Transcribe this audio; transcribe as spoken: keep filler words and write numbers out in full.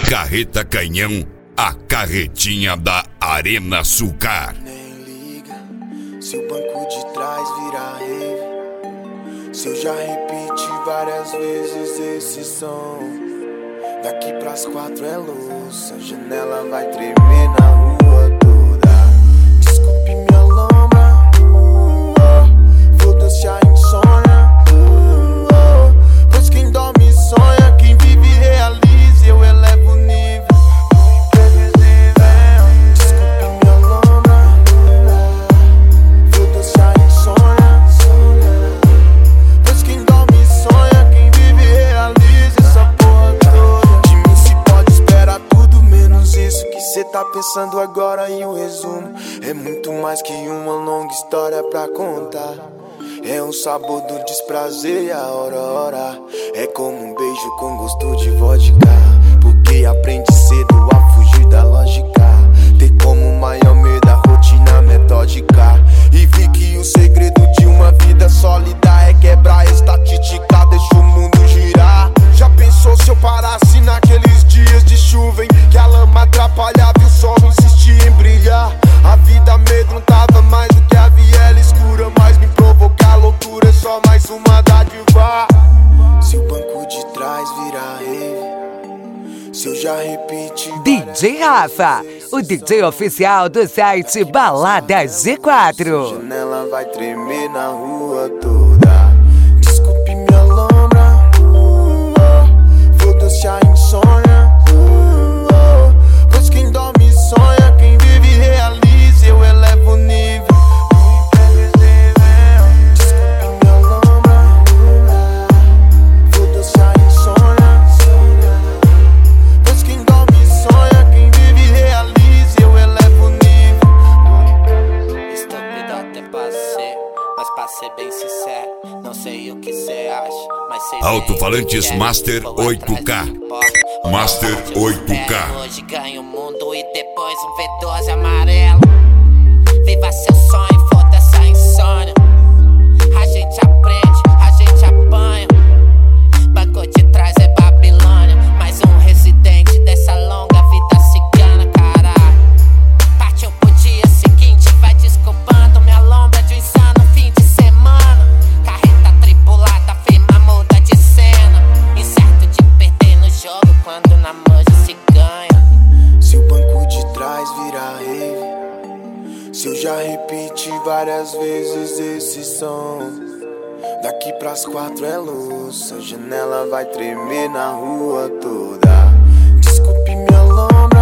Carreta Canhão, a carretinha da Arena Sucar. Nem liga se o banco de trás virar rave, se eu já repeti várias vezes esse som. Daqui pras quatro é luz, a janela vai tremer na rua toda. Desculpe minha lombra, foda-se a insônia, pois quem dorme sonha, quem vive realiza, eu elevo o nível. Desculpe minha lombra, foda-se a insônia, pois quem dorme sonha, quem vive realiza essa porra toda. De mim se pode esperar tudo menos isso que cê tá pensando agora. E o resumo é muito mais que uma longa história pra contar. É um sabor do desprazer e a hora é como um beijo com gosto de vodka. Porque aprende cedo a fugir da lógica, ter como maior medo a rotina metódica. E vi que o segredo de uma vida sólida é quebrar a estatística, deixa o mundo girar. Já pensou se eu parasse naqueles dias de chuva em que a lama atrapalhava e o sol insistia em brilhar? A vida amedrontava mais do que a viela escura, mas me provocar loucura é só mais uma dádiva. Se o banco de trás virar rave, se eu já repeti D J Rafa, o D J oficial do site Baladas G quatro. a janela vai tremer na rua toda. Desculpe minha lombra, foda-se a insônia, pois quem dorme sonha, quem vive realiza, eu elevo o nível. Desculpe minha lombra, foda-se a insônia, pois quem dorme sonha, quem vive realiza, eu elevo o nível. Estúpido até passei, mas pra ser bem sincero, não sei o que cê acha, mas sei bem Alto-falantes o que Master quer. Vou oito K. atrás do que importa. Master Onde eu oito K. espero, hoje ganho o mundo e depois um V doze amarelo. Viva seu sonho, foda-se a insônia. A gente aprende, a gente apanha. Banco de trás é Babilônia, mais um residente dessa longa vida cigana, caralho. Partiu pro dia seguinte, vai desculpando minha lombra de um insano fim de semana. Carreta tripulada, firma muda de cena. Incerto de perder no jogo quando na manja se ganha. Se o banco de trás virar rave, se eu já repeti várias vezes esse som. Daqui pras quatro é luz, a janela vai tremer na rua toda. Desculpe minha lombra,